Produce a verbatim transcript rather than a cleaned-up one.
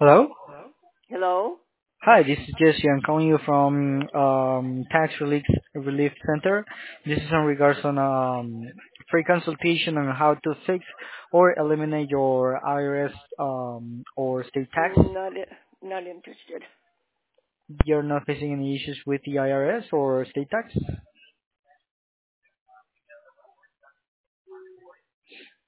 Hello? Hello? Hi, this is Jesse. I'm calling you from um, Tax Relief Relief Center. This is in regards on um, free consultation on how to fix or eliminate your I R S um, or state tax. Not i- not interested. You're not facing any issues with the I R S or state tax?